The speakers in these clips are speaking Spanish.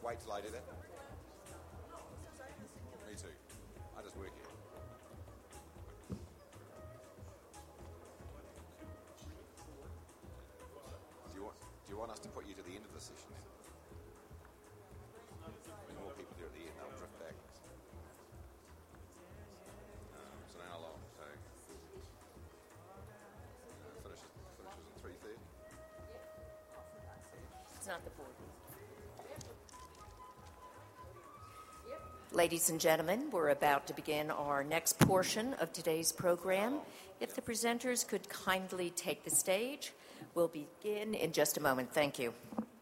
wait till I do that? Me too. I just work here. Do you want us to put you to the end of the session then? When more people there at the end, they'll drift back. So now long, so finishes at 3:30. It's not the board. Ladies and gentlemen, we're about to begin our next portion of today's program. If the presenters could kindly take the stage, we'll begin in just a moment. Thank you.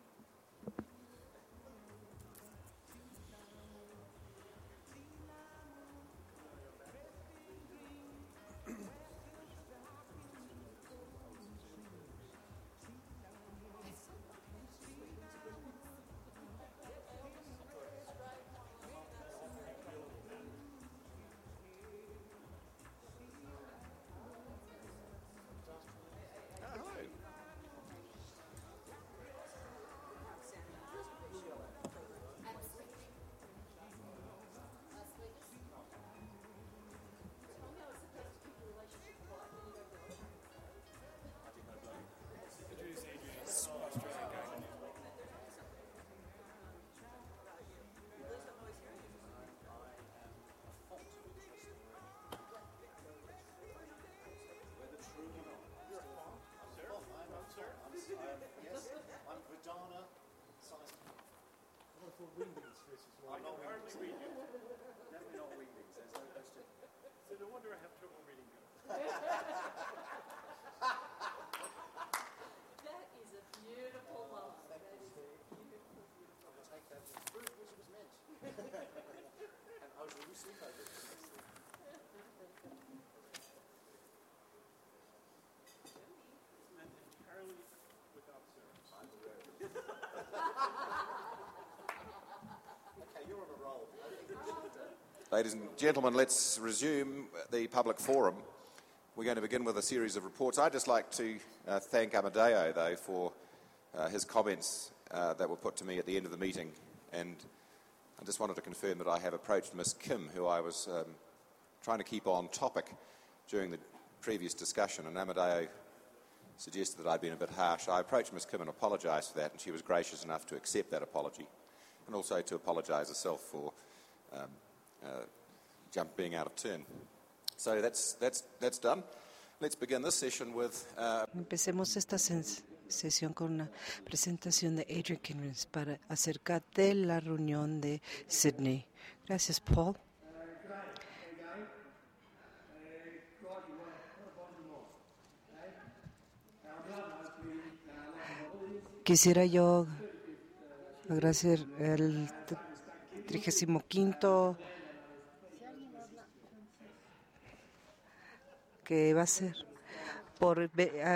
I'm not hardly read you. Definitely not weaklings, there's no question. So no wonder I have trouble reading you. That is a beautiful line. That is a beautiful, beautiful line. I'll take that as proof which was meant. And I will sleep over it. And entirely without service. I'm aware. Okay, you're on a roll. Ladies and gentlemen, let's resume the public forum. We're going to begin with a series of reports. I'd just like to thank Amadeo, though, for his comments that were put to me at the end of the meeting. And I just wanted to confirm that I have approached Ms. Kim, who I was trying to keep on topic during the previous discussion, and Amadeo suggested that I'd been a bit harsh. I approached Ms. Kim and apologised for that, and she was gracious enough to accept that apology, and also to apologise herself for being out of turn. So that's done. Let's begin this session with... Empecemos esta sesión con una presentación de Adrian Kinrins para acerca de la reunión de Sydney. Gracias, Paul. Quisiera yo agradecer el 35º que va a ser por...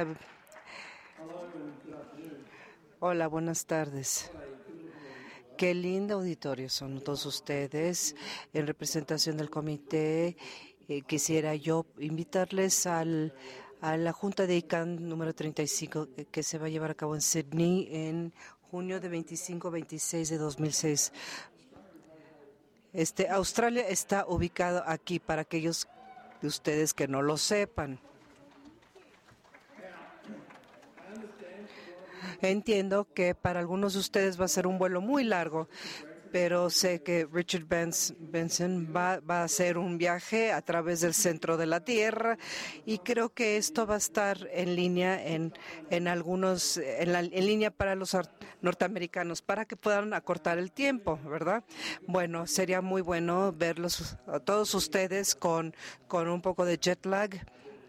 Hola, buenas tardes. Qué lindo auditorio son todos ustedes. En representación del comité, quisiera yo invitarles a la Junta de ICANN número 35 que se va a llevar a cabo en Sydney en junio de 25-26 de 2006. Australia está ubicado aquí para aquellos de ustedes que no lo sepan. Entiendo que para algunos de ustedes va a ser un vuelo muy largo, pero sé que Richard Benson va a hacer un viaje a través del centro de la Tierra y creo que esto va a estar en línea en línea para los norteamericanos para que puedan acortar el tiempo, ¿verdad? Bueno, sería muy bueno verlos a todos ustedes con un poco de jet lag.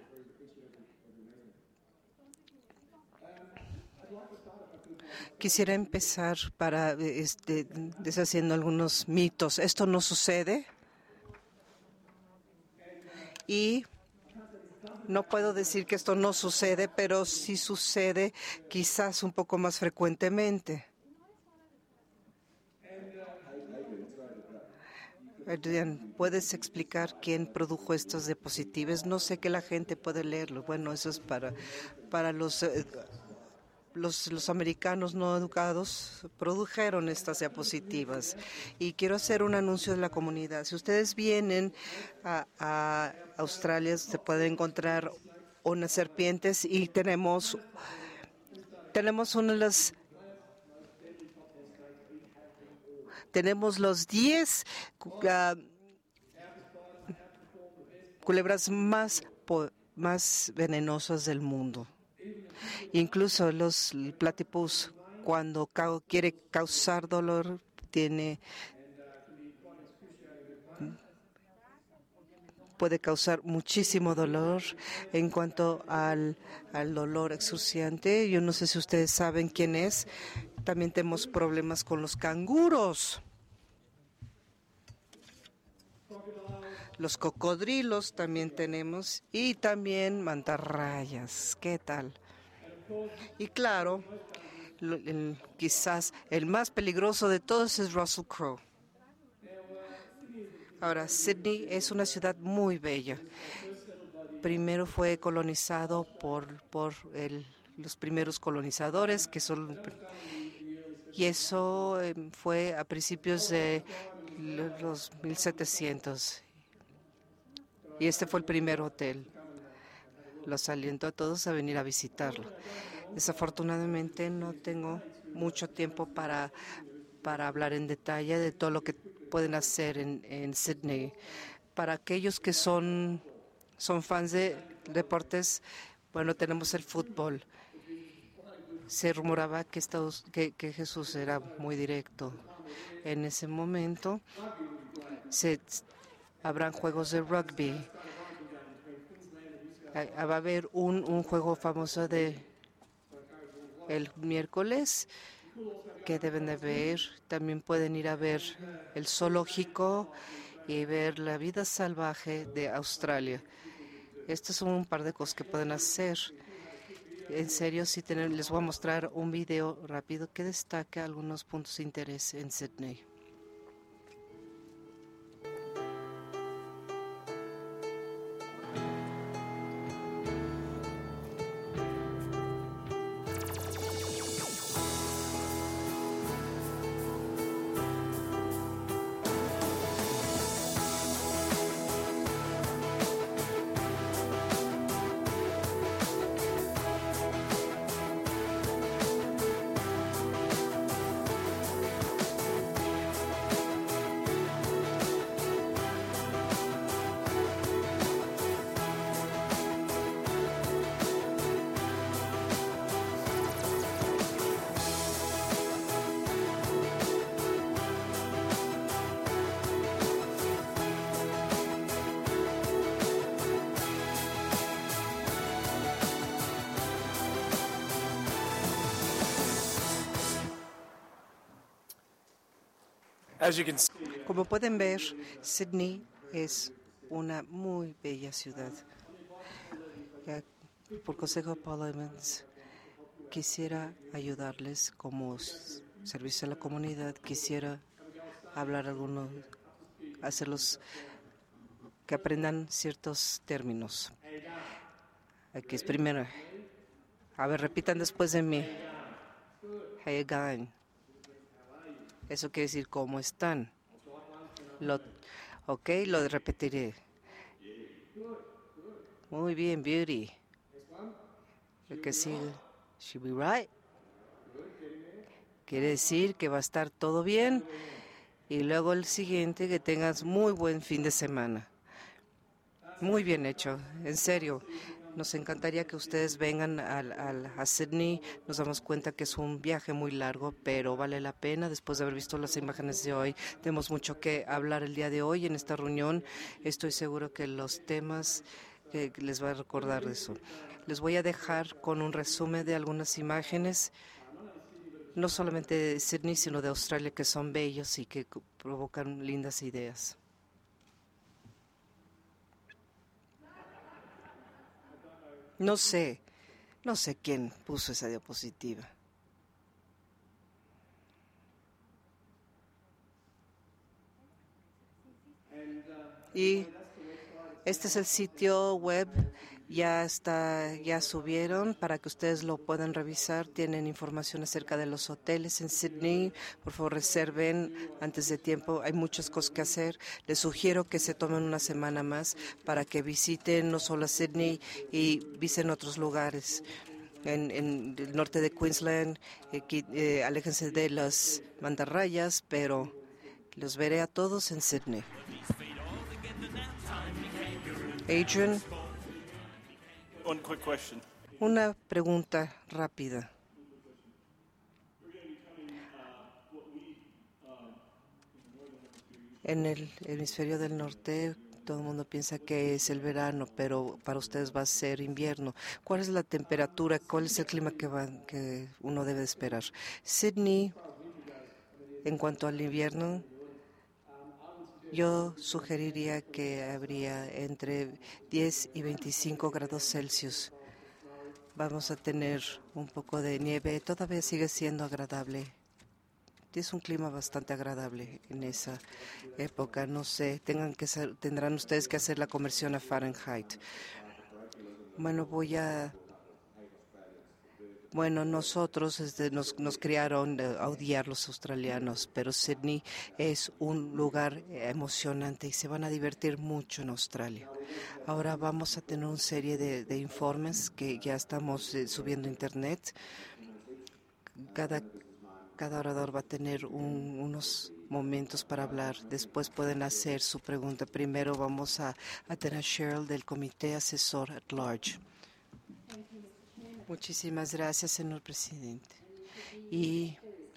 Quisiera empezar deshaciendo algunos mitos. Esto no sucede y no puedo decir que esto no sucede, pero sí sucede quizás un poco más frecuentemente. Adrian, ¿puedes explicar quién produjo estos diapositivas? No sé que la gente puede leerlo. Bueno, eso es para los... los americanos no educados produjeron estas diapositivas. Y quiero hacer un anuncio de la comunidad. Si ustedes vienen a Australia, se pueden encontrar unas serpientes y tenemos una de las... Tenemos los 10 culebras más venenosas del mundo. Incluso el platypus, cuando quiere causar dolor, puede causar muchísimo dolor. En cuanto al dolor excruciante, yo no sé si ustedes saben quién es. También tenemos problemas con los canguros. Los cocodrilos también tenemos y también mantarrayas. ¿Qué tal? Y claro, quizás el más peligroso de todos es Russell Crowe. Ahora, Sydney es una ciudad muy bella. Primero fue colonizado por los primeros colonizadores, y eso fue a principios de los 1700. Y este fue el primer hotel. Los aliento a todos a venir a visitarlo. Desafortunadamente no tengo mucho tiempo para hablar en detalle de todo lo que pueden hacer en Sydney. Para aquellos que son fans de deportes, bueno, tenemos el fútbol. Se rumoraba que Jesús era muy directo. En ese momento habrán juegos de rugby. Va a haber un juego famoso el miércoles que deben de ver. También pueden ir a ver el zoológico y ver la vida salvaje de Australia. Estos son un par de cosas que pueden hacer. En serio, les voy a mostrar un video rápido que destaca algunos puntos de interés en Sydney. Como pueden ver, Sydney es una muy bella ciudad. Por consejo de Paul Evans, quisiera ayudarles como servicio a la comunidad. Quisiera hablar hacerlos que aprendan ciertos términos. Aquí es primero. A ver, repitan después de mí. How you going? Eso quiere decir ¿cómo están? Lo repetiré. Muy bien, Beauty. El que sigue. Should be right. Quiere decir que va a estar todo bien. Y luego el siguiente, que tengas muy buen fin de semana. Muy bien hecho, en serio. Nos encantaría que ustedes vengan a Sydney. Nos damos cuenta que es un viaje muy largo, pero vale la pena. Después de haber visto las imágenes de hoy, tenemos mucho que hablar el día de hoy en esta reunión. Estoy seguro que los temas que les va a recordar de eso. Les voy a dejar con un resumen de algunas imágenes, no solamente de Sydney, sino de Australia, que son bellos y que provocan lindas ideas. No sé quién puso esa diapositiva. Y este es el sitio web ya subieron para que ustedes lo puedan revisar. Tienen información acerca de los hoteles en Sydney. Por favor, reserven antes de tiempo. Hay muchas cosas que hacer. Les sugiero que se tomen una semana más para que visiten no solo a Sydney y visiten otros lugares. En el norte de Queensland, aléjense de las mantarrayas, pero los veré a todos en Sydney. Adrian, One quick question. una pregunta rápida. En el hemisferio del norte, todo el mundo piensa que es el verano, pero para ustedes va a ser invierno. ¿Cuál es la temperatura? ¿Cuál es el clima que uno debe esperar? Sydney, en cuanto al invierno, yo sugeriría que habría entre 10 y 25 grados Celsius. Vamos a tener un poco de nieve. Todavía sigue siendo agradable. Es un clima bastante agradable en esa época. No sé, tendrán ustedes que hacer la conversión a Fahrenheit. Nosotros nos criaron a odiar los australianos, pero Sydney es un lugar emocionante y se van a divertir mucho en Australia. Ahora vamos a tener una serie de informes que ya estamos subiendo a internet. Cada orador va a tener unos momentos para hablar. Después pueden hacer su pregunta. Primero vamos a tener a Cheryl del Comité Asesor at Large. Muchísimas gracias, señor presidente. Y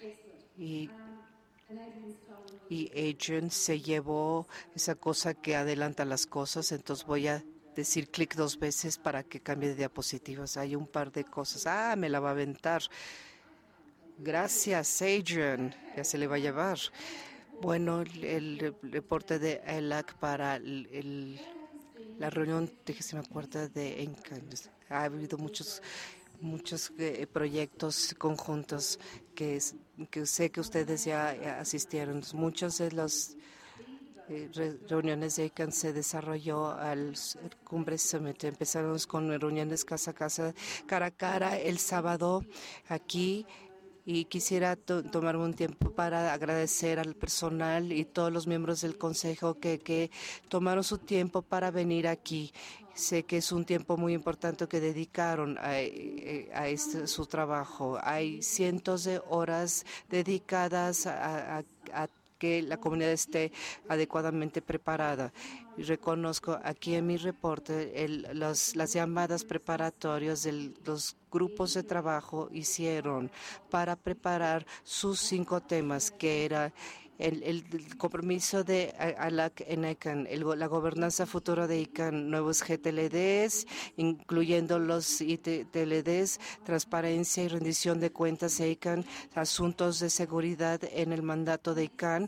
Adrian se llevó esa cosa que adelanta las cosas, entonces voy a decir clic 2 veces para que cambie de diapositivas. Hay un par de cosas. Me la va a aventar. Gracias, Adrian. Ya se le va a llevar. Bueno, el reporte de ELAC para la reunión 34ª de ENCAN. Ha habido muchos proyectos conjuntos que sé que ustedes ya asistieron. Muchas de las reuniones de ICANN se desarrolló al Cumbre Summit. Empezamos con reuniones cara a cara el sábado aquí. Y quisiera tomarme un tiempo para agradecer al personal y todos los miembros del Consejo que tomaron su tiempo para venir aquí. Sé que es un tiempo muy importante que dedicaron a su trabajo. Hay cientos de horas dedicadas a que la comunidad esté adecuadamente preparada. Y reconozco aquí en mi reporte las llamadas preparatorias de los grupos de trabajo hicieron para preparar sus 5 temas, que era el compromiso de ALAC en ICANN, la gobernanza futura de ICANN, nuevos GTLDs, incluyendo los ITLDs, transparencia y rendición de cuentas de ICANN, asuntos de seguridad en el mandato de ICANN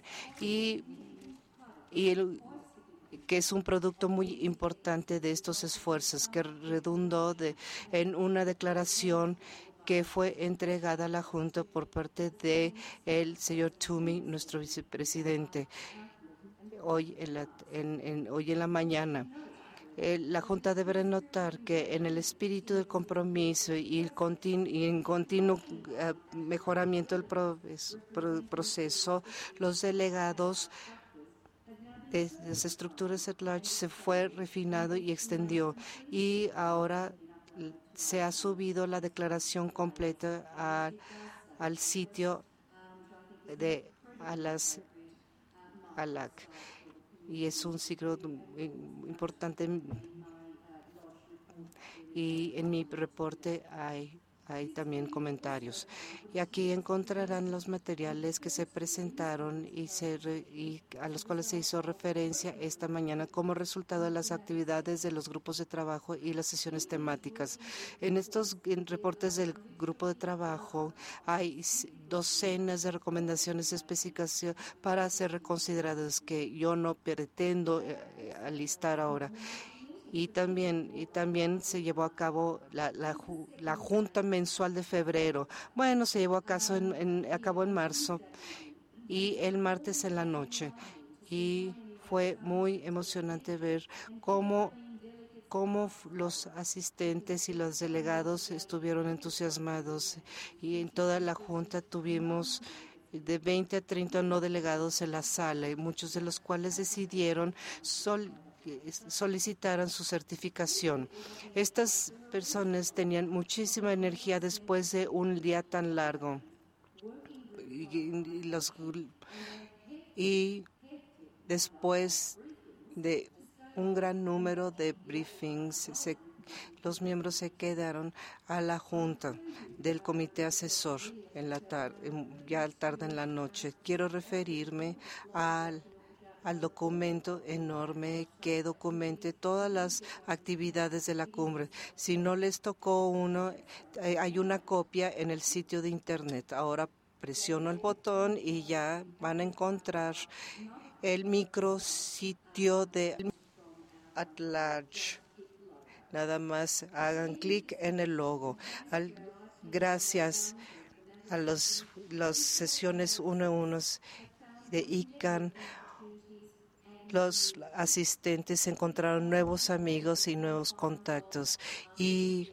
que es un producto muy importante de estos esfuerzos, que redundó en una declaración que fue entregada a la Junta por parte del señor Toomey, nuestro vicepresidente, hoy en la mañana. La Junta deberá notar que en el espíritu del compromiso y en continuo mejoramiento del proceso, los delegados de las estructuras at large se fue refinado y extendió, y ahora se ha subido la declaración completa al sitio de ALAC, y es un ciclo importante. Y en mi reporte hay también comentarios. Y aquí encontrarán los materiales que se presentaron y a los cuales se hizo referencia esta mañana como resultado de las actividades de los grupos de trabajo y las sesiones temáticas. En estos reportes del grupo de trabajo hay docenas de recomendaciones específicas para ser reconsideradas que yo no pretendo alistar ahora. Y también se llevó a cabo la Junta Mensual de febrero. Bueno, se llevó a cabo en marzo y el martes en la noche. Y fue muy emocionante ver cómo cómo los asistentes y los delegados estuvieron entusiasmados, y en toda la Junta tuvimos de 20 a 30 no delegados en la sala, y muchos de los cuales decidieron solicitaran su certificación. Estas personas tenían muchísima energía después de un día tan largo. Y después de un gran número de briefings, los miembros se quedaron a la junta del comité asesor en la ya tarde en la noche. Quiero referirme al documento enorme que documente todas las actividades de la cumbre. Si no les tocó uno, hay una copia en el sitio de internet. Ahora presiono el botón y ya van a encontrar el micrositio de At Large. Nada más hagan clic en el logo. Gracias a las sesiones 1 a 1 de ICANN, los asistentes encontraron nuevos amigos y nuevos contactos y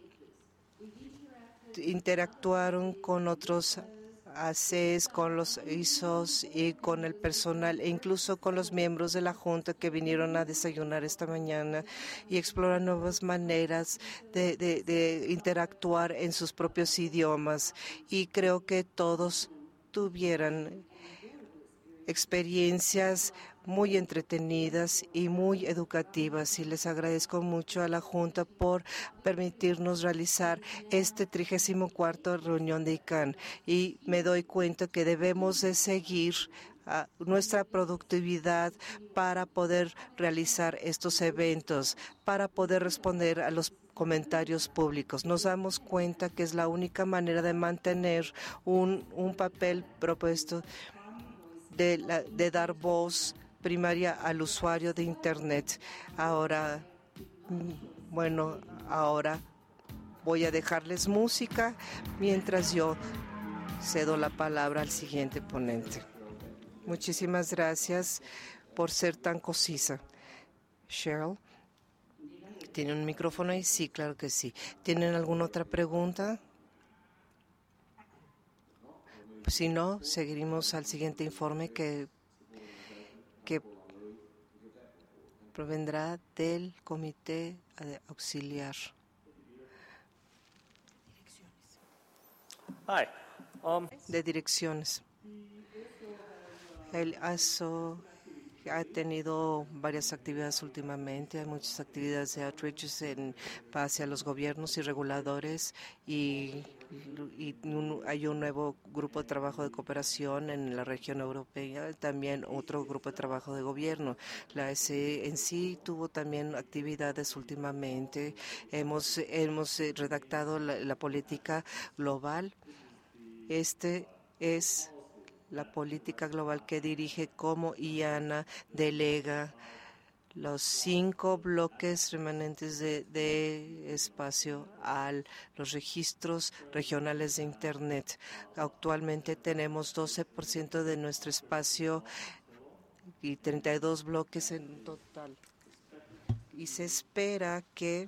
interactuaron con otros ACs, con los ISOs y con el personal, e incluso con los miembros de la Junta que vinieron a desayunar esta mañana, y exploran nuevas maneras de interactuar en sus propios idiomas. Y creo que todos tuvieran experiencias muy entretenidas y muy educativas, y les agradezco mucho a la Junta por permitirnos realizar este 34ª reunión de ICANN, y me doy cuenta que debemos de seguir nuestra productividad para poder realizar estos eventos, para poder responder a los comentarios públicos. Nos damos cuenta que es la única manera de mantener un papel propuesto de dar voz primaria al usuario de Internet. Ahora voy a dejarles música mientras yo cedo la palabra al siguiente ponente. Muchísimas gracias por ser tan concisa. Cheryl, ¿tiene un micrófono ahí? Sí, claro que sí. ¿Tienen alguna otra pregunta? Si no, seguiremos al siguiente informe que provendrá del comité auxiliar. Hi. De direcciones. El ASO ha tenido varias actividades últimamente. Hay muchas actividades de outreach hacia los gobiernos y reguladores, y hay un nuevo grupo de trabajo de cooperación en la región europea, también otro grupo de trabajo de gobierno. La ASE en sí tuvo también actividades últimamente. Hemos redactado la política global. Este es la política global que dirige cómo IANA delega los 5 bloques remanentes de espacio a los registros regionales de Internet. Actualmente tenemos 12% de nuestro espacio y 32 bloques en total. Y se espera que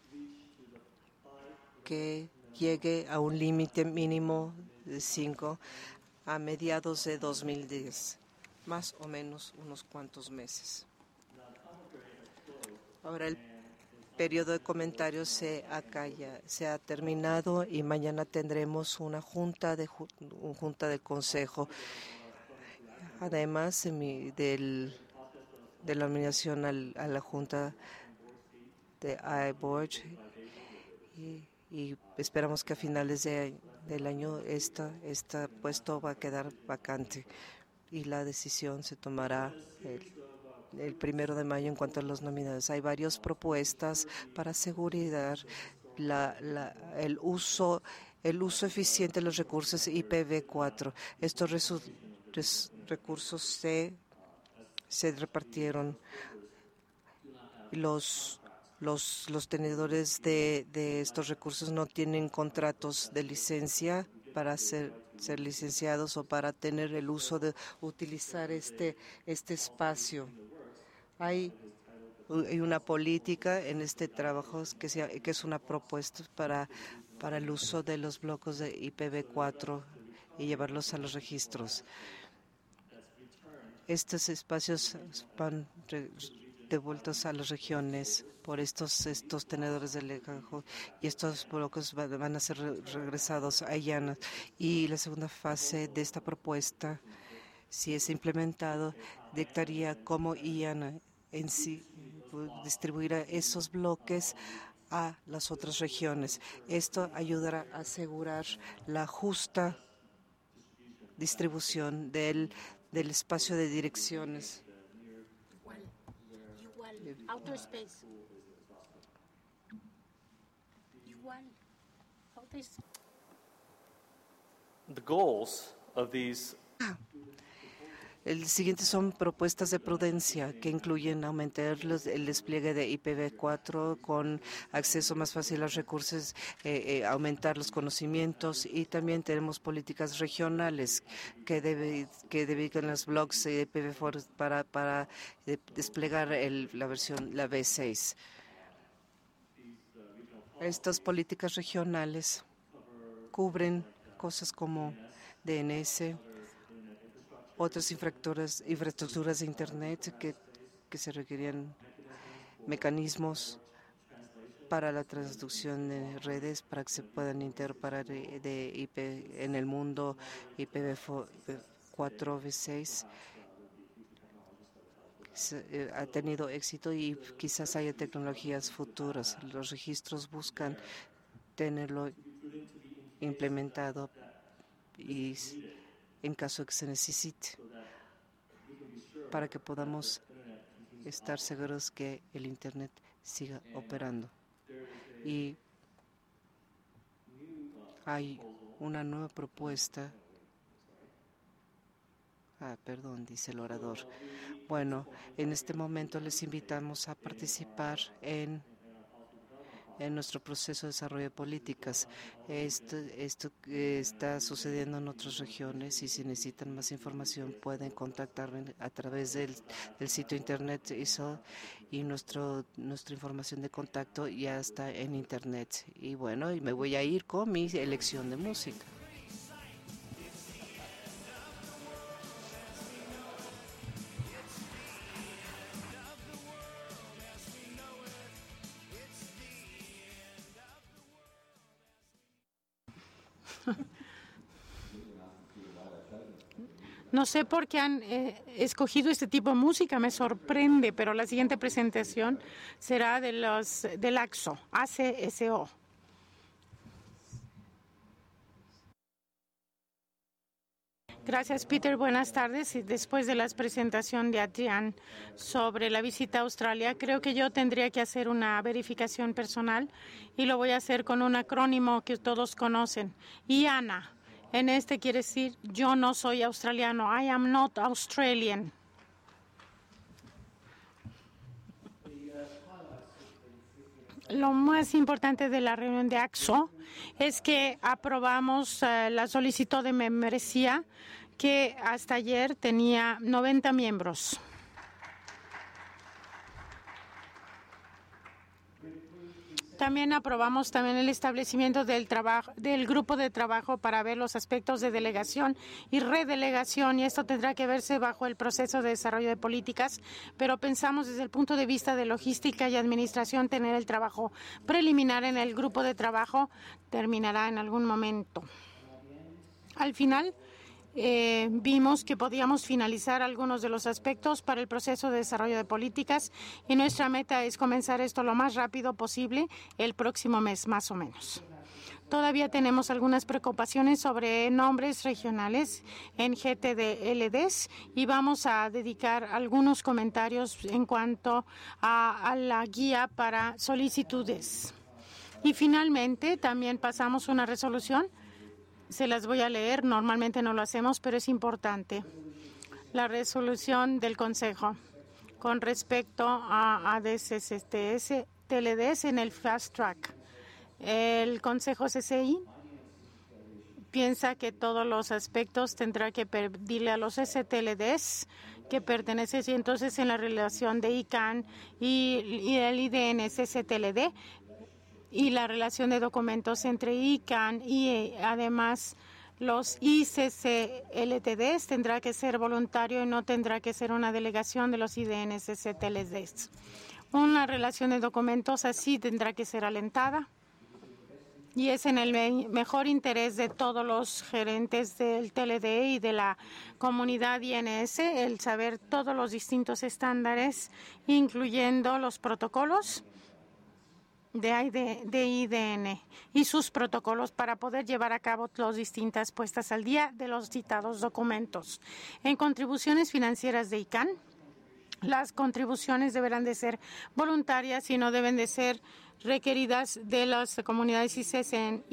llegue a un límite mínimo de 5 a mediados de 2010, más o menos unos cuantos meses. Ahora el periodo de comentarios se ha terminado, y mañana tendremos una junta del Consejo. Además de la nominación a la Junta de iBoard, y esperamos que a finales del año este puesto va a quedar vacante, y la decisión se tomará el 1 de mayo en cuanto a los nominados. Hay varias propuestas para asegurar el uso eficiente de los recursos IPv4. Estos recursos se repartieron. Los tenedores de estos recursos no tienen contratos de licencia para ser licenciados o para tener el uso de utilizar este espacio. Hay y una política en este trabajo que es una propuesta para el uso de los bloques de IPv4 y llevarlos a los registros. Estos espacios van devueltos a las regiones por estos tenedores de legajo, y estos bloques van a ser regresados a IANA. Y la segunda fase de esta propuesta, si es implementado, dictaría cómo IANA en sí distribuirá esos bloques a las otras regiones. Esto ayudará a asegurar la justa distribución del espacio de direcciones. Igual, outer space. Igual, outer space. The goals of these El siguiente son propuestas de prudencia que incluyen aumentar el despliegue de IPv4 con acceso más fácil a los recursos, aumentar los conocimientos, y también tenemos políticas regionales que dedican los blogs de IPv4 para desplegar la versión, la V6. Estas políticas regionales cubren cosas como DNS, otras infraestructuras de Internet que se requerían mecanismos para la traducción de redes para que se puedan interoperar de IP en el mundo IPv4 V6. Ha tenido éxito y quizás haya tecnologías futuras. Los registros buscan tenerlo implementado y en caso de que se necesite, para que podamos estar seguros que el Internet siga operando. Y hay una nueva propuesta. Perdón, dice el orador. Bueno, en este momento les invitamos a participar en nuestro proceso de desarrollo de políticas. Esto está sucediendo en otras regiones, y si necesitan más información pueden contactarme a través del sitio internet ISO, y nuestra información de contacto ya está en internet. Y bueno, y me voy a ir con mi elección de música. No sé por qué han escogido este tipo de música, me sorprende, pero la siguiente presentación será del ACSO, ACSO. Gracias, Peter. Buenas tardes. Y después de la presentación de Adrián sobre la visita a Australia, creo que yo tendría que hacer una verificación personal, y lo voy a hacer con un acrónimo que todos conocen, IANA. En este quiere decir yo no soy australiano. I am not Australian. Lo más importante de la reunión de ACSO es que aprobamos la solicitud de membresía, que hasta ayer tenía 90 miembros. También aprobamos el establecimiento del grupo de trabajo para ver los aspectos de delegación y redelegación, y esto tendrá que verse bajo el proceso de desarrollo de políticas, pero pensamos desde el punto de vista de logística y administración tener el trabajo preliminar en el grupo de trabajo terminará en algún momento. Al final, vimos que podíamos finalizar algunos de los aspectos para el proceso de desarrollo de políticas, y nuestra meta es comenzar esto lo más rápido posible, el próximo mes más o menos. Todavía tenemos algunas preocupaciones sobre nombres regionales en GTD-LDs, y vamos a dedicar algunos comentarios en cuanto a la guía para solicitudes. Y finalmente también pasamos una resolución. Se las voy a leer, normalmente no lo hacemos, pero es importante. La resolución del Consejo con respecto a ADSS, TLDs en el Fast Track. El Consejo CCI piensa que todos los aspectos tendrá que pedirle a los STLDs que pertenecen, y entonces en la relación de ICANN y el IDN-SSTLD y la relación de documentos entre ICANN y además los ICCLTDs tendrá que ser voluntario y no tendrá que ser una delegación de los IDN-SSTLDs. Una relación de documentos así tendrá que ser alentada. Y es en el mejor interés de todos los gerentes del TLD y de la comunidad INS el saber todos los distintos estándares, incluyendo los protocolos de IDN y sus protocolos para poder llevar a cabo las distintas puestas al día de los citados documentos. En contribuciones financieras de ICANN, las contribuciones deberán de ser voluntarias y no deben de ser requeridas de las comunidades ICN,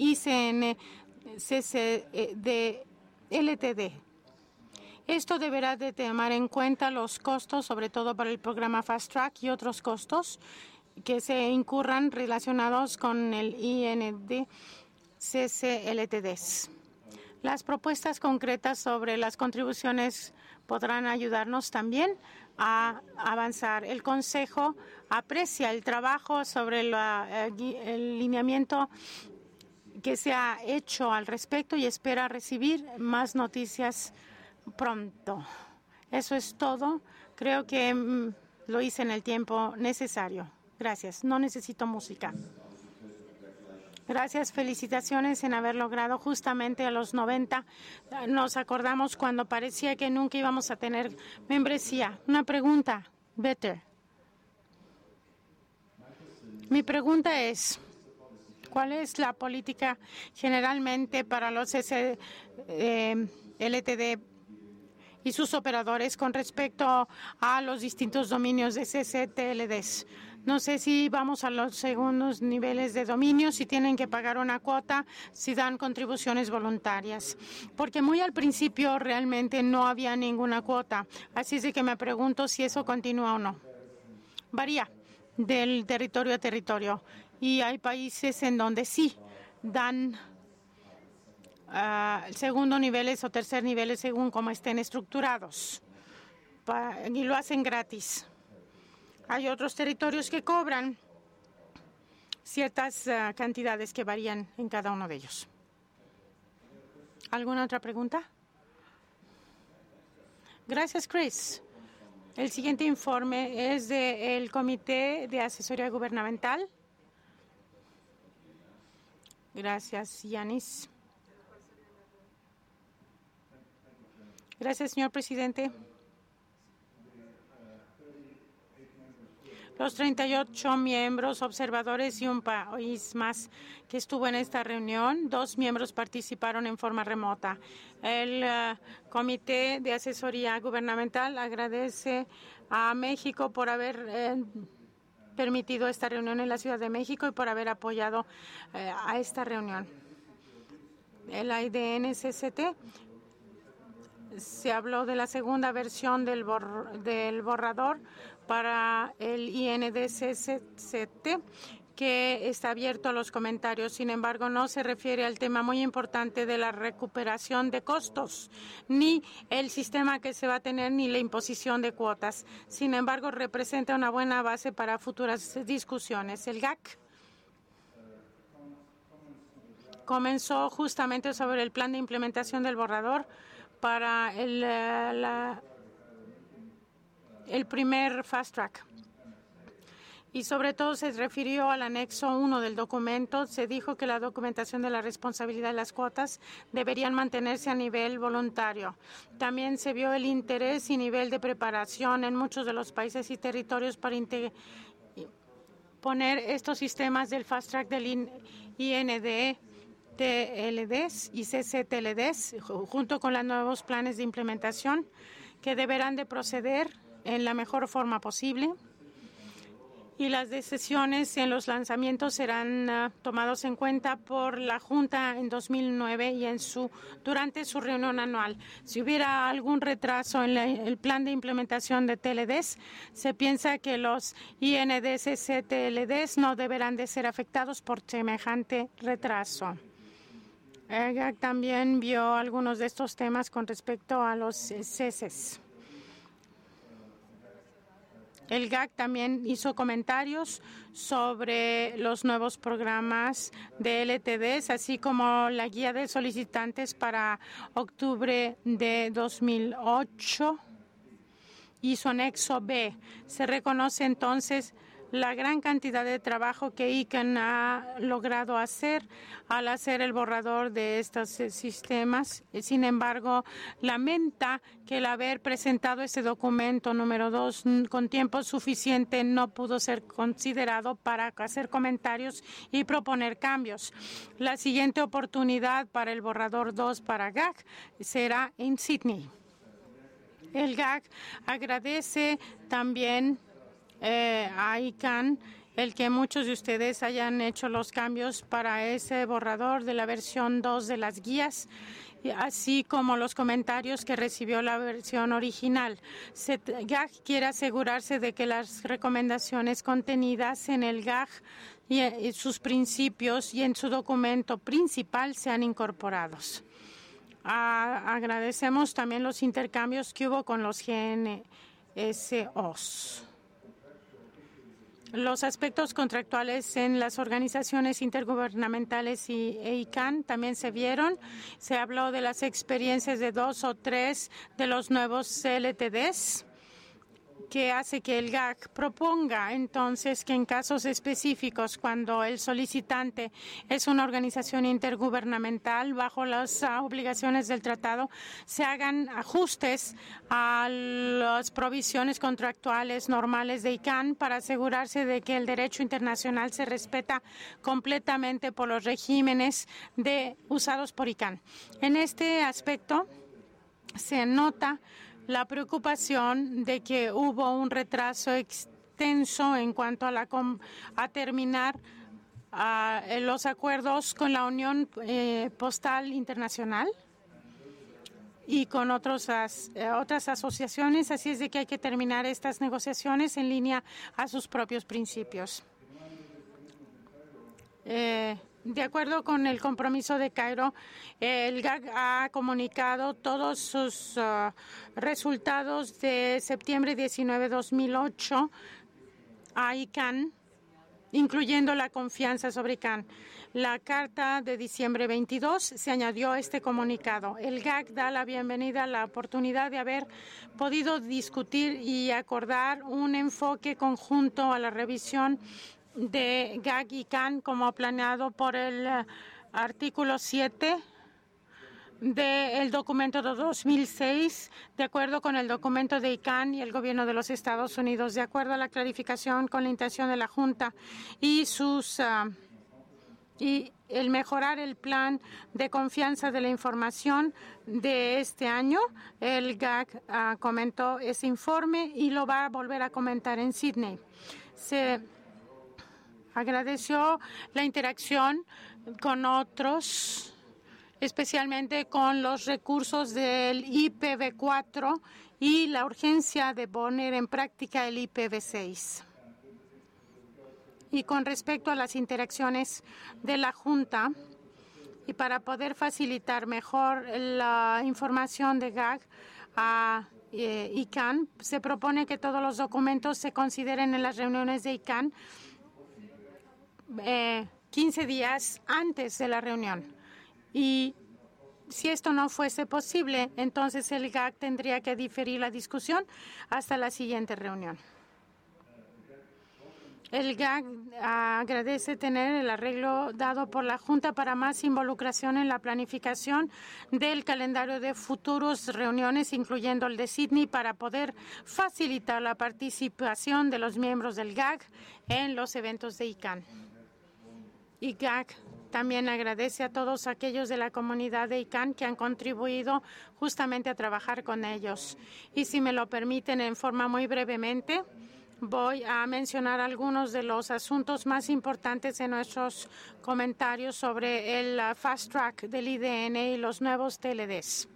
CCD, LTD. Esto deberá de tomar en cuenta los costos, sobre todo para el programa Fast Track y otros costos que se incurran relacionados con el IND CCLTDs. Las propuestas concretas sobre las contribuciones podrán ayudarnos también a avanzar. El Consejo aprecia el trabajo sobre el lineamiento que se ha hecho al respecto y espera recibir más noticias pronto. Eso es todo. Creo que lo hice en el tiempo necesario. Gracias. No necesito música. Gracias, felicitaciones en haber logrado justamente a los 90. Nos acordamos cuando parecía que nunca íbamos a tener membresía. Una pregunta, Better. Mi pregunta es, ¿cuál es la política generalmente para los LTD y sus operadores con respecto a los distintos dominios de CCTLDs? No sé si vamos a los segundos niveles de dominio, si tienen que pagar una cuota, si dan contribuciones voluntarias. Porque muy al principio realmente no había ninguna cuota. Así es de que me pregunto si eso continúa o no. Varía del territorio a territorio. Y hay países en donde sí dan segundo niveles o tercer niveles según cómo estén estructurados. Y lo hacen gratis. Hay otros territorios que cobran ciertas cantidades que varían en cada uno de ellos. ¿Alguna otra pregunta? Gracias, Chris. El siguiente informe es del Comité de Asesoría Gubernamental. Gracias, Yanis. Gracias, señor presidente. Los 38 miembros observadores y un país más que estuvo en esta reunión, 2 miembros participaron en forma remota. El Comité de Asesoría Gubernamental agradece a México por haber permitido esta reunión en la Ciudad de México y por haber apoyado a esta reunión. El IDN-CCT se habló de la segunda versión del borrador para el INDCCT, que está abierto a los comentarios. Sin embargo, no se refiere al tema muy importante de la recuperación de costos, ni el sistema que se va a tener, ni la imposición de cuotas. Sin embargo, representa una buena base para futuras discusiones. El GAC comenzó justamente sobre el plan de implementación del borrador para el primer Fast Track. Y sobre todo se refirió al anexo 1 del documento. Se dijo que la documentación de la responsabilidad de las cuotas deberían mantenerse a nivel voluntario. También se vio el interés y nivel de preparación en muchos de los países y territorios para poner estos sistemas del Fast Track del IND, TLDs y CCTLDs junto con los nuevos planes de implementación que deberán de proceder en la mejor forma posible. Y las decisiones en los lanzamientos serán tomados en cuenta por la Junta en 2009 y durante su reunión anual. Si hubiera algún retraso en el plan de implementación de TLDs, se piensa que los INDCC-TLDs no deberán de ser afectados por semejante retraso. GAC también vio algunos de estos temas con respecto a los ceses. El GAC también hizo comentarios sobre los nuevos programas de LTDs, así como la guía de solicitantes para octubre de 2008 y su anexo B. Se reconoce entonces la gran cantidad de trabajo que ICANN ha logrado hacer al hacer el borrador de estos sistemas. Sin embargo, lamenta que el haber presentado este documento número 2 con tiempo suficiente no pudo ser considerado para hacer comentarios y proponer cambios. La siguiente oportunidad para el borrador 2 para GAC será en Sydney. El GAC agradece también a ICANN el que muchos de ustedes hayan hecho los cambios para ese borrador de la versión 2 de las guías, así como los comentarios que recibió la versión original. GAC quiere asegurarse de que las recomendaciones contenidas en el GAC y sus principios y en su documento principal sean incorporados. Agradecemos también los intercambios que hubo con los GNSOs. Los aspectos contractuales en las organizaciones intergubernamentales y ICANN también se vieron. Se habló de las experiencias de 2 o 3 de los nuevos LTDs, que hace que el GAC proponga entonces que en casos específicos, cuando el solicitante es una organización intergubernamental bajo las obligaciones del tratado, se hagan ajustes a las provisiones contractuales normales de ICANN para asegurarse de que el derecho internacional se respeta completamente por los regímenes usados por ICANN. En este aspecto se nota la preocupación de que hubo un retraso extenso en cuanto a terminar los acuerdos con la Unión Postal Internacional y con otras asociaciones, así es de que hay que terminar estas negociaciones en línea a sus propios principios. De acuerdo con el compromiso de Cairo, el GAC ha comunicado todos sus resultados de septiembre 19, 2008 a ICANN, incluyendo la confianza sobre ICANN. La carta de diciembre 22 se añadió a este comunicado. El GAC da la bienvenida a la oportunidad de haber podido discutir y acordar un enfoque conjunto a la revisión de GAC y ICANN como planeado por el artículo 7 del documento de 2006, de acuerdo con el documento de ICANN y el gobierno de los Estados Unidos, de acuerdo a la clarificación con la intención de la Junta y el mejorar el plan de confianza de la información de este año. El GAC comentó ese informe y lo va a volver a comentar en Sydney. Se agradeció la interacción con otros, especialmente con los recursos del IPv4 y la urgencia de poner en práctica el IPv6. Y con respecto a las interacciones de la Junta, y para poder facilitar mejor la información de GAC a ICANN, se propone que todos los documentos se consideren en las reuniones de ICANN 15 días antes de la reunión. Y si esto no fuese posible, entonces el GAC tendría que diferir la discusión hasta la siguiente reunión. El GAC agradece tener el arreglo dado por la Junta para más involucración en la planificación del calendario de futuras reuniones, incluyendo el de Sydney, para poder facilitar la participación de los miembros del GAC en los eventos de ICANN. Y GAC también agradece a todos aquellos de la comunidad de ICANN que han contribuido justamente a trabajar con ellos. Y si me lo permiten, en forma muy brevemente, voy a mencionar algunos de los asuntos más importantes en nuestros comentarios sobre el Fast Track del IDN y los nuevos TLDs.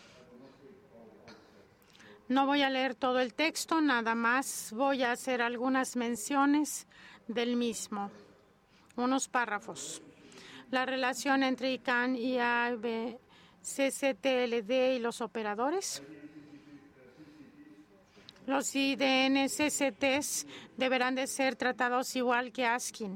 No voy a leer todo el texto, nada más voy a hacer algunas menciones del mismo, unos párrafos. la relación entre ICANN y CCTLD y los operadores. Los IDN CCTs deberán de ser tratados igual que ASKIN.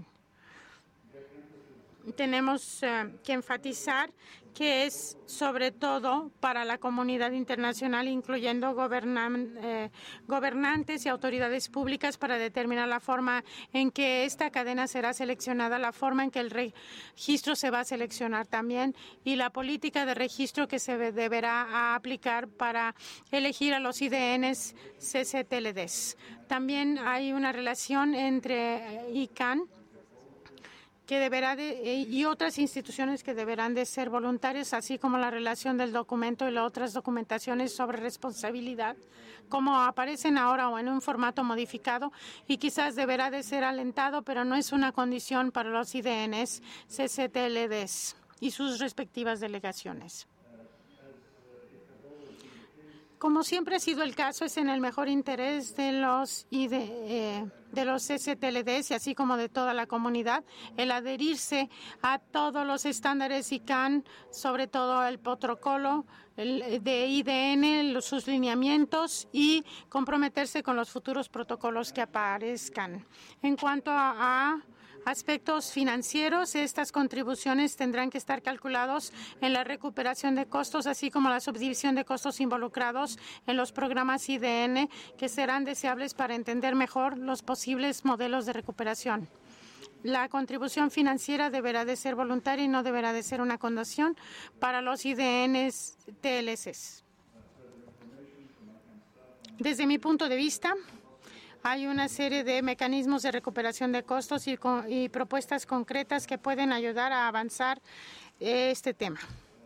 Tenemos que enfatizar que es sobre todo para la comunidad internacional, incluyendo gobernantes y autoridades públicas, para determinar la forma en que esta cadena será seleccionada, la forma en que el registro se va a seleccionar también y la política de registro que se deberá aplicar para elegir a los IDNs CCTLDs. También hay una relación entre ICANN y otras instituciones que deberán de ser voluntarias, así como la relación del documento y las otras documentaciones sobre responsabilidad, como aparecen ahora o en un formato modificado, y quizás deberá de ser alentado, pero no es una condición para los IDNs CCTLDs y sus respectivas delegaciones. Como siempre ha sido el caso, es en el mejor interés de los CCTLDs y así como de toda la comunidad el adherirse a todos los estándares ICANN, sobre todo el protocolo de IDN, sus lineamientos y comprometerse con los futuros protocolos que aparezcan. En cuanto a aspectos financieros, estas contribuciones tendrán que estar calculados en la recuperación de costos, así como la subdivisión de costos involucrados en los programas IDN, que serán deseables para entender mejor los posibles modelos de recuperación. La contribución financiera deberá de ser voluntaria y no deberá de ser una condición para los IDNs TLCs. Desde mi punto de vista, hay una serie de mecanismos de recuperación de costos y propuestas concretas que pueden ayudar a avanzar este tema.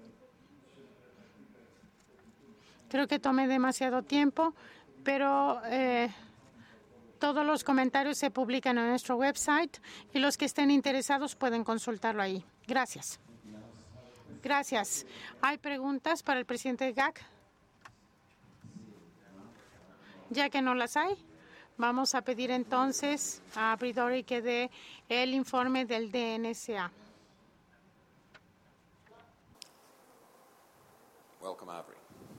Creo que tomé demasiado tiempo, pero todos los comentarios se publican en nuestro website y los que estén interesados pueden consultarlo ahí. Gracias. Gracias. ¿Hay preguntas para el presidente GAC? Ya que no las hay, vamos a pedir entonces a Bridori que dé el informe del DNSA. Welcome, Aubrey.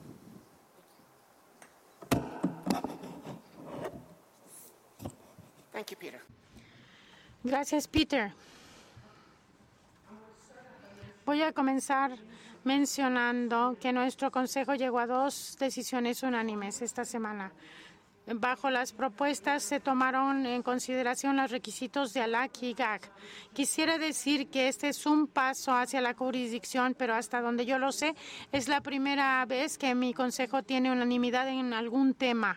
Thank you, Peter. Gracias, Peter. Voy a comenzar mencionando que nuestro Consejo llegó a 2 decisiones unánimes esta semana. Bajo las propuestas se tomaron en consideración los requisitos de ALAC y GAC. Quisiera decir que este es un paso hacia la jurisdicción, pero hasta donde yo lo sé, es la primera vez que mi Consejo tiene unanimidad en algún tema.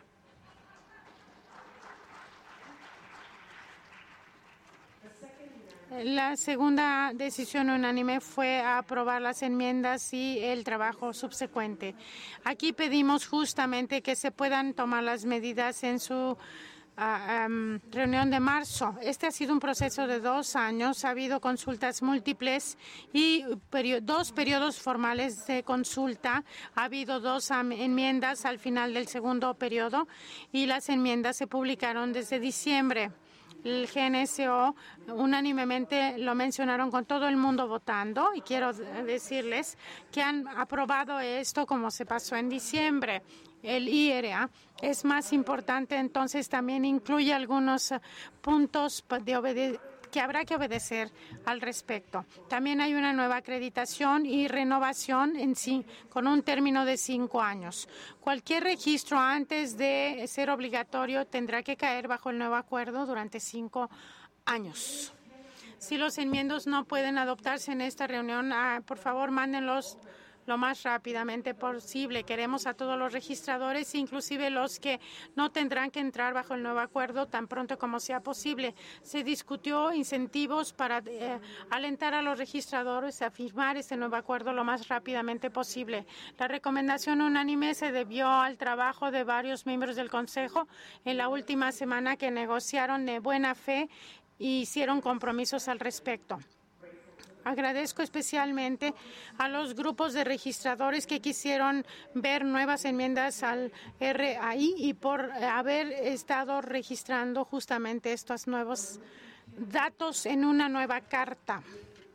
La segunda decisión unánime fue aprobar las enmiendas y el trabajo subsecuente. Aquí pedimos justamente que se puedan tomar las medidas en su reunión de marzo. Este ha sido un proceso de 2 años. Ha habido consultas múltiples y 2 periodos formales de consulta. Ha habido 2 enmiendas al final del segundo periodo y las enmiendas se publicaron desde diciembre. El GNSO unánimemente lo mencionaron con todo el mundo votando y quiero decirles que han aprobado esto como se pasó en diciembre. El IRA es más importante, entonces también incluye algunos puntos que habrá que obedecer al respecto. También hay una nueva acreditación y renovación con un término de 5 años. Cualquier registro antes de ser obligatorio tendrá que caer bajo el nuevo acuerdo durante 5 años. Si los enmiendos no pueden adoptarse en esta reunión, por favor, mándenlos lo más rápidamente posible. Queremos a todos los registradores, inclusive los que no tendrán que entrar bajo el nuevo acuerdo tan pronto como sea posible. Se discutió incentivos para alentar a los registradores a firmar este nuevo acuerdo lo más rápidamente posible. La recomendación unánime se debió al trabajo de varios miembros del Consejo en la última semana que negociaron de buena fe e hicieron compromisos al respecto. Agradezco especialmente a los grupos de registradores que quisieron ver nuevas enmiendas al RAI y por haber estado registrando justamente estos nuevos datos en una nueva carta.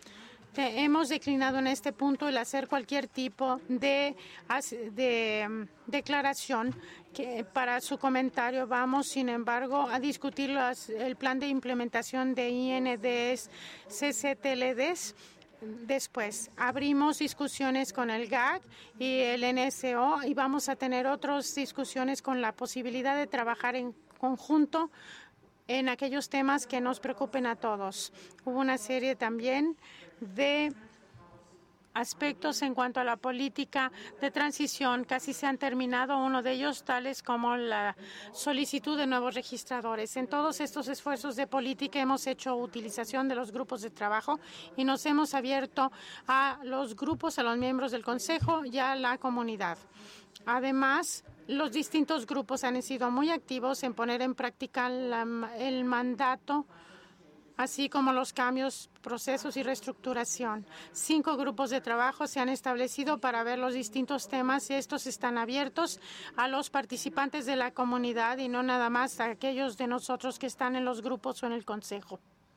Hemos declinado en este punto el hacer cualquier tipo de declaración para su comentario. Vamos, sin embargo, a discutir el plan de implementación de INDs, CCTLDs. Después, abrimos discusiones con el GAC y el NSO y vamos a tener otras discusiones con la posibilidad de trabajar en conjunto en aquellos temas que nos preocupen a todos. Hubo una serie también de aspectos en cuanto a la política de transición. Casi se han terminado, uno de ellos tales como la solicitud de nuevos registradores. En todos estos esfuerzos de política hemos hecho utilización de los grupos de trabajo y nos hemos abierto a los grupos, a los miembros del Consejo y a la comunidad. Además, los distintos grupos han sido muy activos en poner en práctica el mandato, así como los cambios, procesos y reestructuración. 5 grupos de trabajo se han establecido para ver los distintos temas y estos están abiertos a los participantes de la comunidad y no nada más a aquellos de nosotros que están en los grupos o en el Consejo.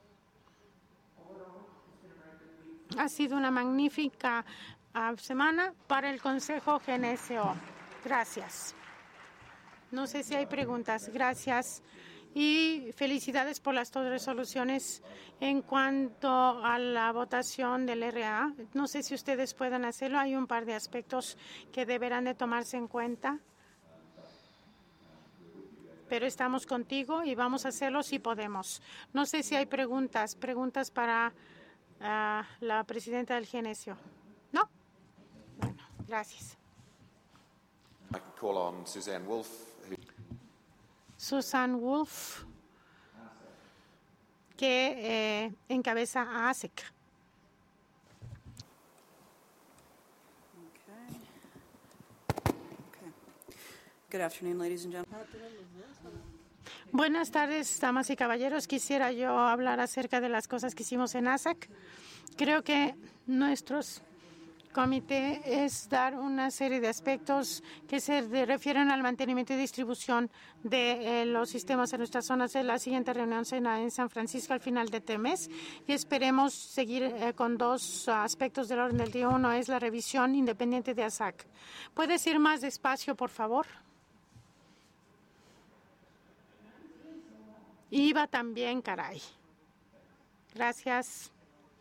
Ha sido una magnífica semana para el Consejo GNSO. Gracias. No sé si hay preguntas. Gracias. Y felicidades por las 2 resoluciones. En cuanto a la votación del RA, no sé si ustedes pueden hacerlo. Hay un par de aspectos que deberán de tomarse en cuenta. Pero estamos contigo y vamos a hacerlo si podemos. No sé si hay preguntas para la presidenta del GNSO. ¿No? Bueno, gracias. I can call on Suzanne Wolf. Susan Wolf, que encabeza a ASEC. Good afternoon, ladies and gentlemen. Buenas tardes, damas y caballeros. Quisiera yo hablar acerca de las cosas que hicimos en ASAC. Creo que nuestros comité es dar una serie de aspectos que se refieren al mantenimiento y distribución de los sistemas en nuestras zonas. La siguiente reunión será en San Francisco al final de este mes y esperemos seguir con 2 aspectos del orden del día. Uno es la revisión independiente de ASAC. ¿Puedes ir más despacio, por favor? IVA también, caray. Gracias.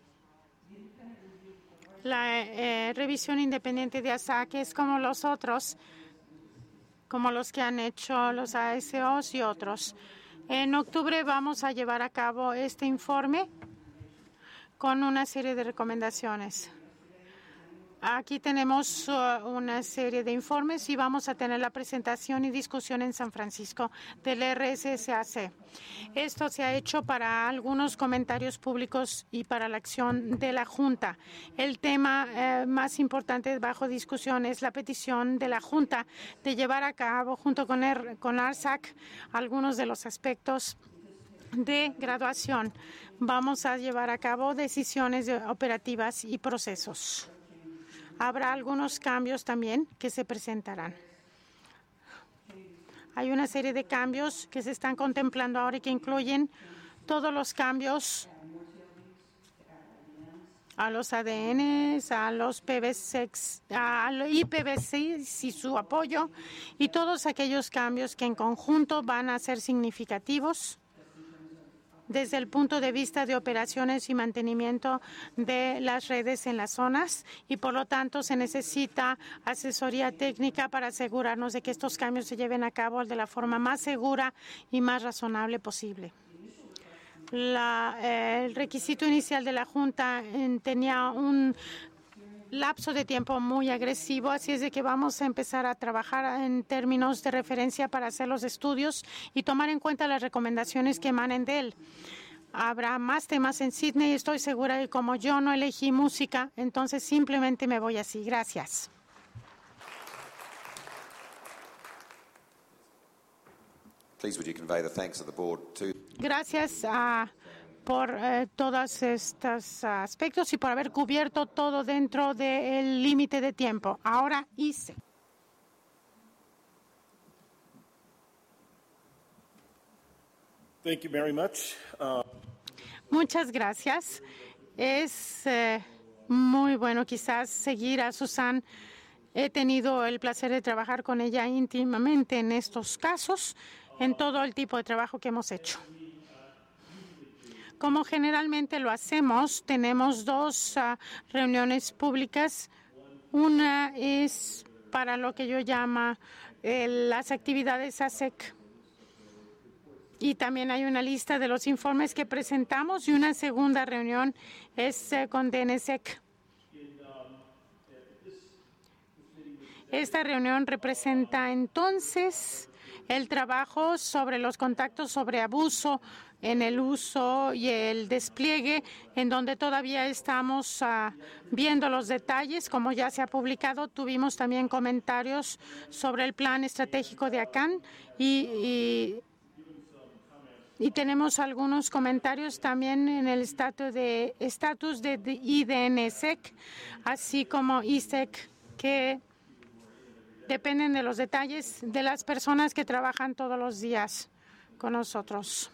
La revisión independiente de ASAC es como los otros, como los que han hecho los ASOs y otros. En octubre vamos a llevar a cabo este informe con una serie de recomendaciones. Aquí tenemos una serie de informes y vamos a tener la presentación y discusión en San Francisco del RSSAC. Esto se ha hecho para algunos comentarios públicos y para la acción de la Junta. El tema más importante bajo discusión es la petición de la Junta de llevar a cabo, junto con ARSAC, algunos de los aspectos de graduación. Vamos a llevar a cabo decisiones operativas y procesos. Habrá algunos cambios también que se presentarán. Hay una serie de cambios que se están contemplando ahora y que incluyen todos los cambios a los ADNs, a los PBCs, al IPv6 y su apoyo, y todos aquellos cambios que en conjunto van a ser significativos desde el punto de vista de operaciones y mantenimiento de las redes en las zonas y, por lo tanto, se necesita asesoría técnica para asegurarnos de que estos cambios se lleven a cabo de la forma más segura y más razonable posible. El requisito inicial de la Junta tenía un lapso de tiempo muy agresivo, así es de que vamos a empezar a trabajar en términos de referencia para hacer los estudios y tomar en cuenta las recomendaciones que emanen de él. Habrá más temas en Sydney y estoy segura que como yo no elegí música, entonces simplemente me voy así. Gracias. Please would you convey the thanks of the board to... Gracias por todos estos aspectos y por haber cubierto todo dentro del límite de tiempo. Ahora hice. Thank you very much. Muchas gracias. Es muy bueno quizás seguir a Susan. He tenido el placer de trabajar con ella íntimamente en estos casos, en todo el tipo de trabajo que hemos hecho. Como generalmente lo hacemos, tenemos dos reuniones públicas. Una es para lo que yo llamo las actividades ASEC. Y también hay una lista de los informes que presentamos y una segunda reunión es con DNSEC. Esta reunión representa entonces el trabajo sobre los contactos sobre abuso en el uso y el despliegue, en donde todavía estamos viendo los detalles. Como ya se ha publicado, tuvimos también comentarios sobre el plan estratégico de ACAN y tenemos algunos comentarios también en el estatus de IDNSEC, así como ISEC, que dependen de los detalles de las personas que trabajan todos los días con nosotros.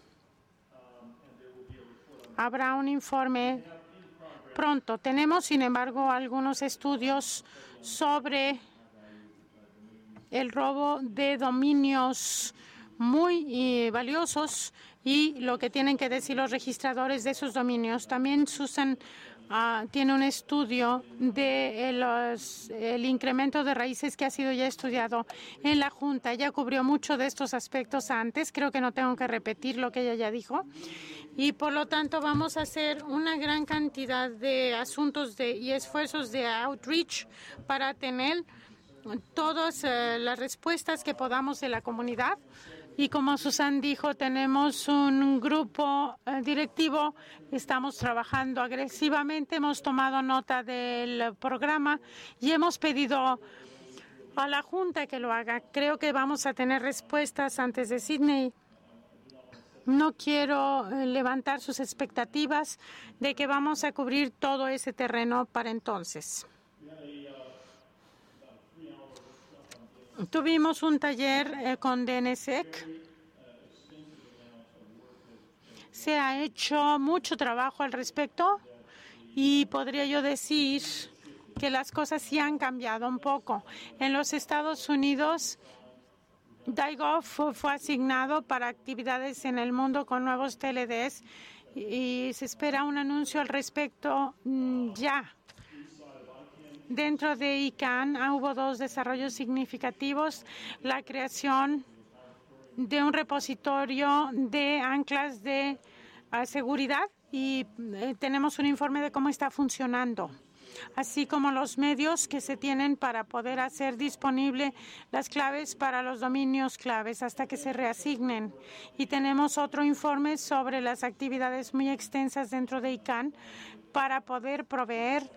Habrá un informe pronto. Tenemos, sin embargo, algunos estudios sobre el robo de dominios muy valiosos y lo que tienen que decir los registradores de esos dominios. También Susan tiene un estudio de el incremento de raíces que ha sido ya estudiado en la Junta. Ella cubrió mucho de estos aspectos antes. Creo que no tengo que repetir lo que ella ya dijo. Y por lo tanto vamos a hacer una gran cantidad de asuntos y esfuerzos de outreach para tener todas las respuestas que podamos de la comunidad. Y como Susan dijo, tenemos un grupo directivo, estamos trabajando agresivamente, hemos tomado nota del programa y hemos pedido a la Junta que lo haga. Creo que vamos a tener respuestas antes de Sydney. No quiero levantar sus expectativas de que vamos a cubrir todo ese terreno para entonces. Tuvimos un taller con DNSEC. Se ha hecho mucho trabajo al respecto y podría yo decir que las cosas sí han cambiado un poco. En los Estados Unidos, DIGOV fue asignado para actividades en el mundo con nuevos TLDs y se espera un anuncio al respecto ya. Dentro de ICANN hubo dos desarrollos significativos: la creación de un repositorio de anclas de seguridad y tenemos un informe de cómo está funcionando, así como los medios que se tienen para poder hacer disponible las claves para los dominios claves hasta que se reasignen. Y tenemos otro informe sobre las actividades muy extensas dentro de ICANN para poder proveer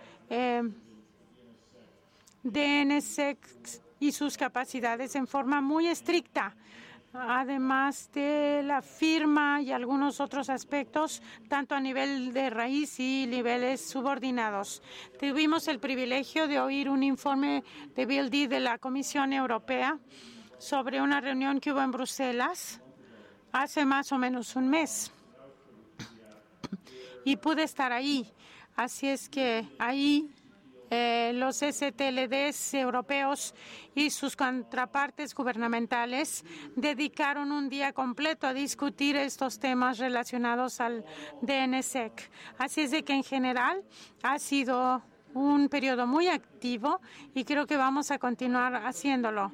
DNSEC y sus capacidades en forma muy estricta, además de la firma y algunos otros aspectos, tanto a nivel de raíz y niveles subordinados. Tuvimos el privilegio de oír un informe de Bill Dee de la Comisión Europea sobre una reunión que hubo en Bruselas hace más o menos un mes. Y pude estar ahí. Así es que ahí los STLDs europeos y sus contrapartes gubernamentales dedicaron un día completo a discutir estos temas relacionados al DNSEC. Así es de que en general ha sido un periodo muy activo y creo que vamos a continuar haciéndolo.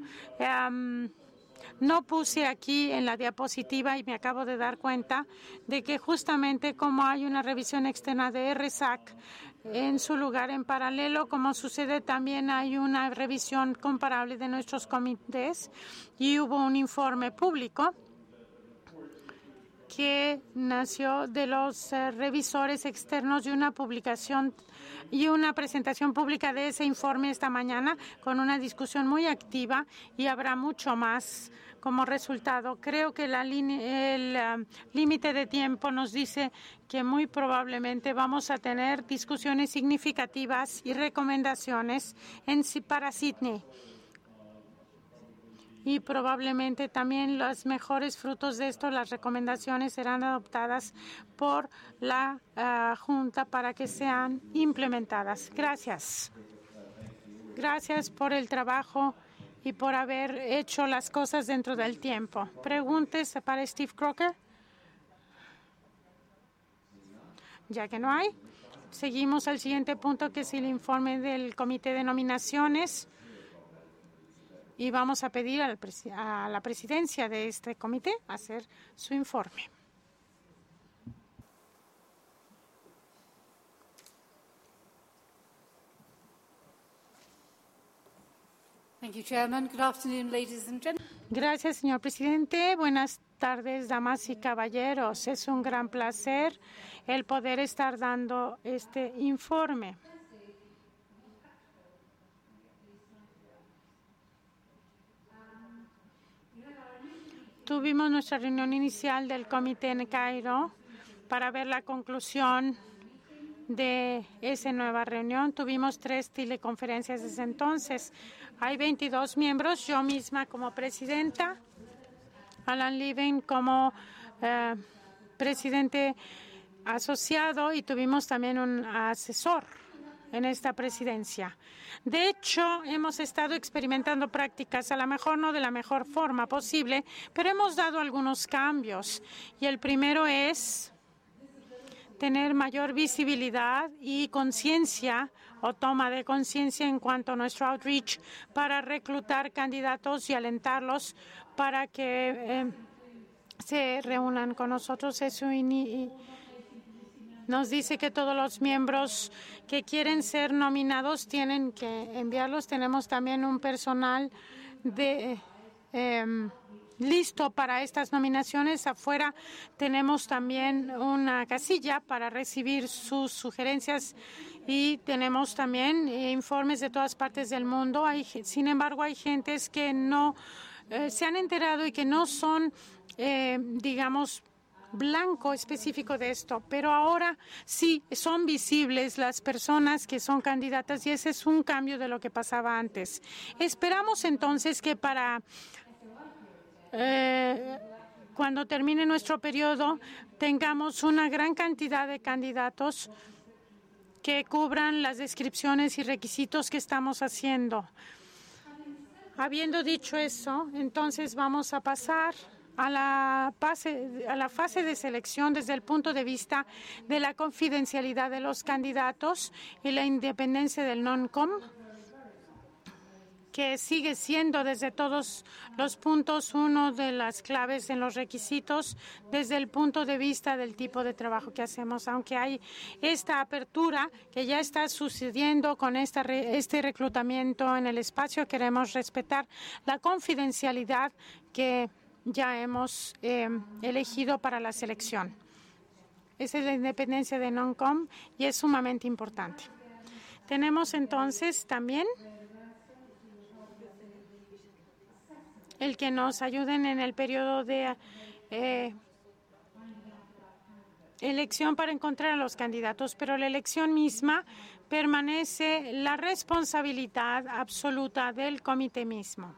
No puse aquí en la diapositiva y me acabo de dar cuenta de que justamente como hay una revisión externa de RSAC en su lugar en paralelo, como sucede también hay una revisión comparable de nuestros comités y hubo un informe público que nació de los revisores externos y una publicación y una presentación pública de ese informe esta mañana con una discusión muy activa y habrá mucho más como resultado. Creo que el límite de tiempo nos dice que muy probablemente vamos a tener discusiones significativas y recomendaciones para Sydney. y probablemente también los mejores frutos de esto, las recomendaciones serán adoptadas por la Junta para que sean implementadas. Gracias. Gracias por el trabajo y por haber hecho las cosas dentro del tiempo. ¿Preguntas para Steve Crocker? Ya que no hay, seguimos al siguiente punto, que es el informe del Comité de Nominaciones. Y vamos a pedir a la presidencia de este comité hacer su informe. Thank you, Chairman. Good afternoon, ladies and gentlemen. Gracias, señor presidente. Buenas tardes, damas y caballeros. Es un gran placer el poder estar dando este informe. Tuvimos nuestra reunión inicial del comité en Cairo para ver la conclusión de esa nueva reunión. Tuvimos 3 teleconferencias desde entonces. Hay 22 miembros, yo misma como presidenta, Alan Levin como presidente asociado, y tuvimos también un asesor en esta presidencia. De hecho, hemos estado experimentando prácticas, a lo mejor no de la mejor forma posible, pero hemos dado algunos cambios. Y el primero es tener mayor visibilidad y conciencia o toma de conciencia en cuanto a nuestro outreach para reclutar candidatos y alentarlos para que se reúnan con nosotros. Eso nos dice que todos los miembros que quieren ser nominados tienen que enviarlos. Tenemos también un personal listo para estas nominaciones. Afuera tenemos también una casilla para recibir sus sugerencias y tenemos también informes de todas partes del mundo. Sin embargo, hay gentes que no se han enterado y que no son, digamos, blanco específico de esto, pero ahora sí son visibles las personas que son candidatas y ese es un cambio de lo que pasaba antes. Esperamos entonces que para cuando termine nuestro periodo tengamos una gran cantidad de candidatos que cubran las descripciones y requisitos que estamos haciendo. Habiendo dicho eso, entonces vamos a pasar a la fase de selección desde el punto de vista de la confidencialidad de los candidatos y la independencia del non-com, que sigue siendo desde todos los puntos uno de las claves en los requisitos desde el punto de vista del tipo de trabajo que hacemos. Aunque hay esta apertura que ya está sucediendo con este reclutamiento en el espacio, queremos respetar la confidencialidad que ya hemos elegido para la selección. Esa es la independencia de non-com y es sumamente importante. Tenemos entonces también el que nos ayuden en el periodo de elección para encontrar a los candidatos, pero la elección misma permanece la responsabilidad absoluta del comité mismo.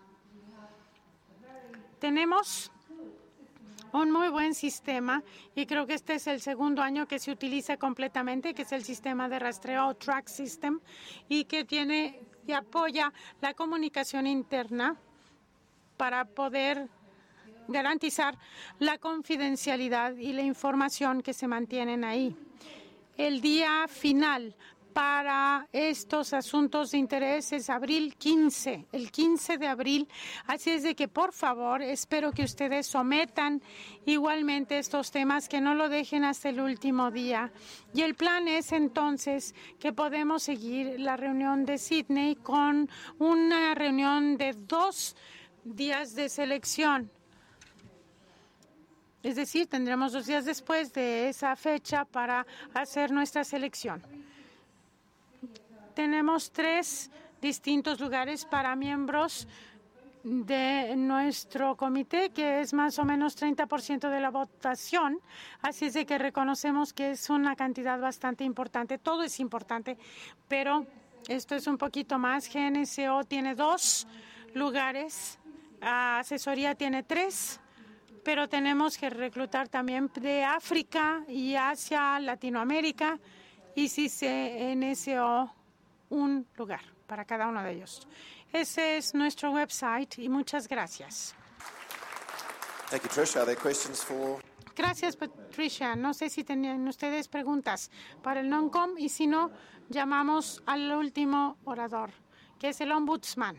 Tenemos un muy buen sistema y creo que este es el segundo año que se utiliza completamente, que es el sistema de rastreo Track System y que apoya la comunicación interna para poder garantizar la confidencialidad y la información que se mantienen ahí. El día final para estos asuntos de interés es abril 15, el 15 de abril. Así es de que, por favor, espero que ustedes sometan igualmente estos temas, que no lo dejen hasta el último día. Y el plan es entonces que podemos seguir la reunión de Sydney con una reunión de 2 días de selección. Es decir, tendremos 2 días después de esa fecha para hacer nuestra selección. Tenemos 3 distintos lugares para miembros de nuestro comité, que es más o menos 30% de la votación. Así es de que reconocemos que es una cantidad bastante importante. Todo es importante, pero esto es un poquito más. GNCO tiene 2 lugares asesoría tiene 3, pero tenemos que reclutar también de África y Asia, Latinoamérica, y si se NSO un lugar para cada uno de ellos. Ese es nuestro website y muchas gracias. Thank you, Trish. Are there questions for... Gracias, Patricia. No sé si tenían ustedes preguntas para el NONCOM y si no, llamamos al último orador, que es el Ombudsman.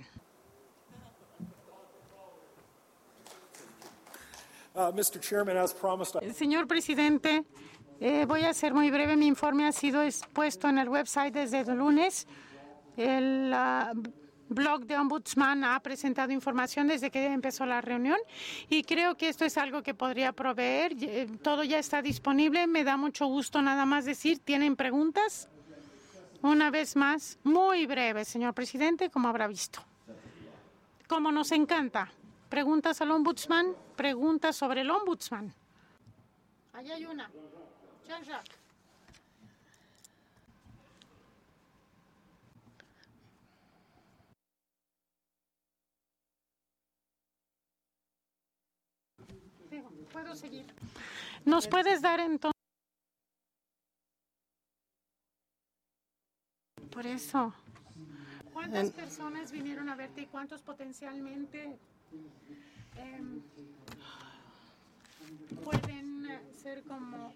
Mr. Chairman, as promised, Señor presidente, voy a ser muy breve. Mi informe ha sido expuesto en el website desde el lunes. El blog de Ombudsman ha presentado información desde que empezó la reunión y creo que esto es algo que podría proveer. Todo ya está disponible. Me da mucho gusto nada más decir, ¿tienen preguntas? Una vez más, muy breve, señor presidente, como habrá visto. Como nos encanta. ¿Preguntas al Ombudsman? Preguntas sobre el Ombudsman. Allá hay una. Jean-Jacques. Puedo seguir. ¿Nos puedes dar entonces? Por eso. ¿Cuántas personas vinieron a verte y cuántos potencialmente pueden ser como...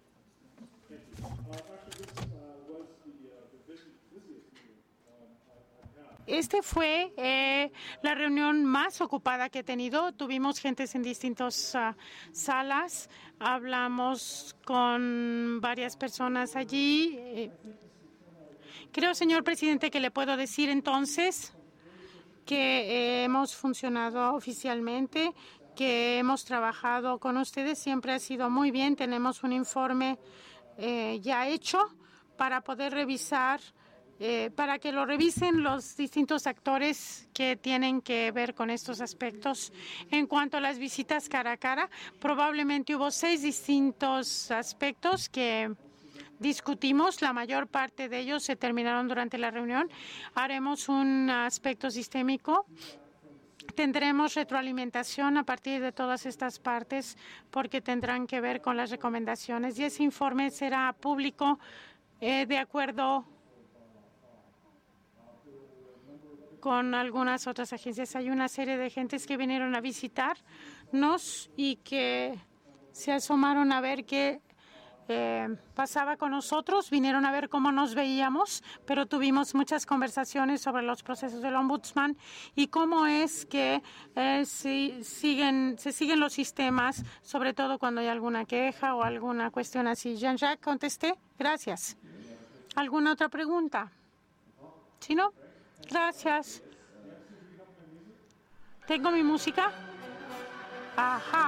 Este fue la reunión más ocupada que he tenido. Tuvimos gentes en distintas salas. Hablamos con varias personas allí. Creo, señor presidente, que le puedo decir entonces que hemos funcionado oficialmente, que hemos trabajado con ustedes. Siempre ha sido muy bien. Tenemos un informe ya hecho para poder revisar, para que lo revisen los distintos actores que tienen que ver con estos aspectos. En cuanto a las visitas cara a cara, probablemente hubo 6 distintos aspectos que discutimos. La mayor parte de ellos se terminaron durante la reunión. Haremos un aspecto sistémico. Tendremos retroalimentación a partir de todas estas partes porque tendrán que ver con las recomendaciones y ese informe será público de acuerdo con algunas otras agencias. Hay una serie de gentes que vinieron a visitarnos y que se asomaron a ver qué pasaba con nosotros, vinieron a ver cómo nos veíamos, pero tuvimos muchas conversaciones sobre los procesos del Ombudsman y cómo es que se siguen los sistemas, sobre todo cuando hay alguna queja o alguna cuestión así. Jean-Jacques, contesté. Gracias. ¿Alguna otra pregunta? ¿Sí, no? Gracias. ¿Tengo mi música? Ajá.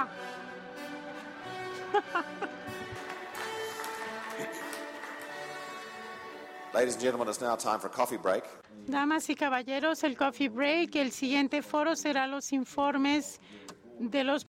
Ladies and gentlemen, it's now time for a coffee break. Damas y caballeros, el coffee break. El siguiente foro será los informes de los